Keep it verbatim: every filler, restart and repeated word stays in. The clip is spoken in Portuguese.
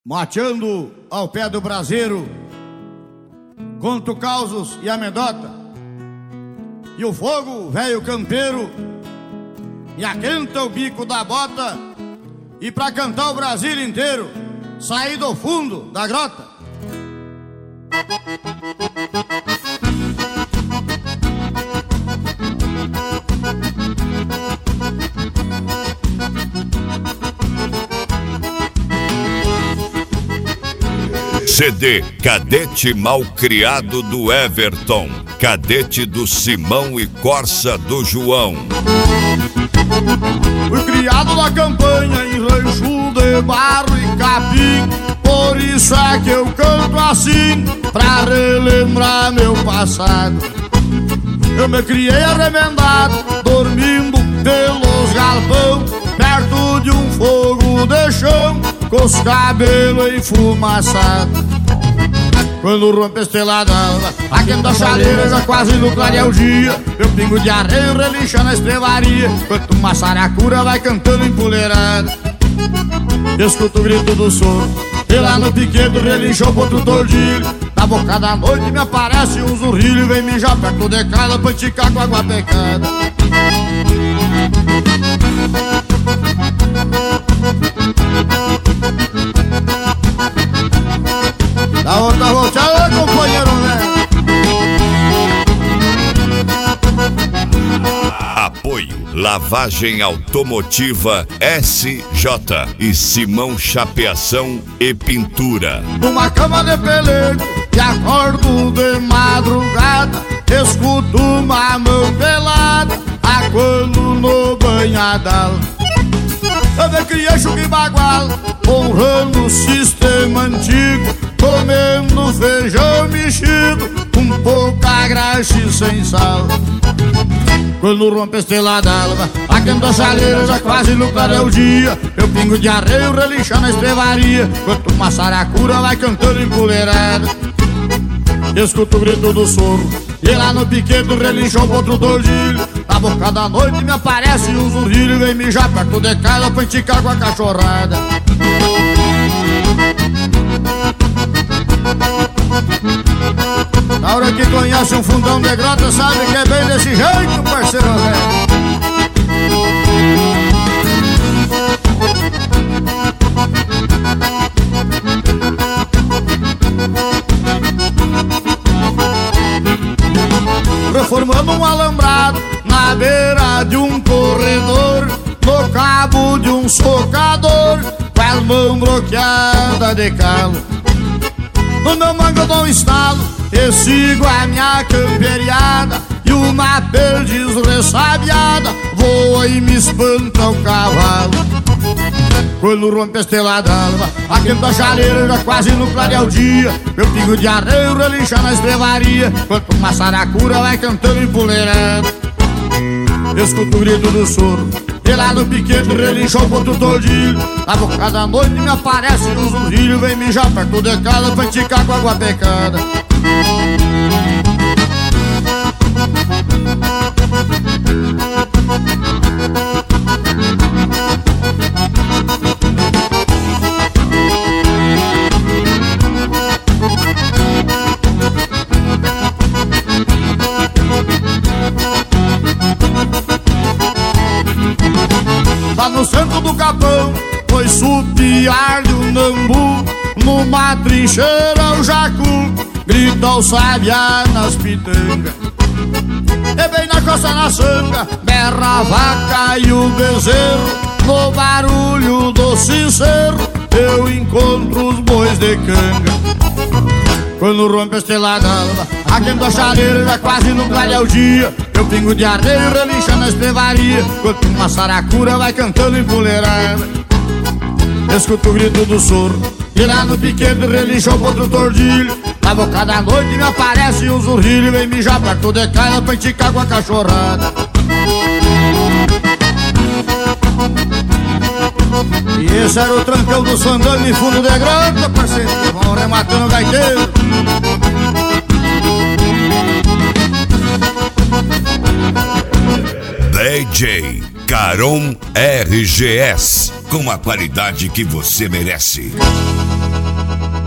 Mateando ao pé do braseiro, conto causos e amedota, e o fogo, velho campeiro, me aquenta o bico da bota, e pra cantar o Brasil inteiro, saí do fundo da grota. C D Cadete Malcriado do Everton, Cadete do Simão e Corsa do João. Fui criado na campanha em rancho de barro e capim, por isso é que eu canto assim, pra relembrar meu passado. Eu me criei arremendado, dormindo pelos galpão, perto de um fogo de chão, com os cabelos enfumaçados. Quando rompe a estrelada alva, aquenta a chaleira, já quase no clarear o dia, meu pingo de arreio relincha na estrevaria, enquanto uma saracura vai cantando empoleirada. Escuto o grito do soro, e lá no piquedo relincha o potro tordilho. Na boca da noite me aparece um zurrilho, vem mijar perto de casa pra enticar com água pecada. Da outra volteada, companheiro, né? Apoio Lavagem Automotiva S J e Simão Chapeação e Pintura. Numa cama de pelego e acordo de madrugada, escuto uma mão pelada, aquando no banhadal. Eu me criei chuca e bagual, honrando o sistema antigo, comendo feijão mexido, com pouca graxa e sem sal. Quando rompe a estrela d'alva, aquenta a chaleira, já quase no clarear o dia, meu pingo de arreio relincha na estrevaria, enquanto uma saracura vai cantando empoleirada. Escuto o grito do soro, e lá no piquedo relincha o potro tordilho. Na boca da noite me aparece um zurrilho, vem mijar perto de casa pra enticar com a cachorrada. Na hora que conhece um fundão de grota, sabe que é bem desse jeito, parceiro velho. Reformando um alambrado na beira de um corredor, no cabo de um socador, com as mãos bloqueadas de calo. No meu mango eu dou um estalo e sigo a minha camperiada, e uma perdiz ressabiada voa e me espanta o cavalo. Quando rompe a estrela d'alva, aquenta a chaleira, já quase no clarear o dia, meu pingo de arreio relincha na estrevaria, enquanto uma saracura vai cantando empoleirada. Escuto o grito do soro, e lá no piquete relincha o potro tordilho. Na boca da noite me aparece um zurrilho, vem mijar perto de casa pra enticar com água pecada. Lá no centro do capão, foi supiar de um nambu, numa trincheira o jacu grita o sabiá nas pitangas. E bem na costa na sanga, berra a vaca e o bezerro, no barulho do sincero eu encontro os bois de canga. Quando rompe a estrela d'alva, aquenta a chaleira, já quase no clarear o dia, meu pingo de arreio relincha na estrevaria, enquanto uma saracura vai cantando empoleirada. Escuto o grito do soro, e lá no piquete relincha o potro tordilho. Na boca da noite me aparece um zurrilho, vem mijar perto de casa pra enticar com a cachorrada. E esse era o trancão do sandango em fundo de grota, parceiro, vão rematando o gaiteiro. D J Carom R G S, com a qualidade que você merece.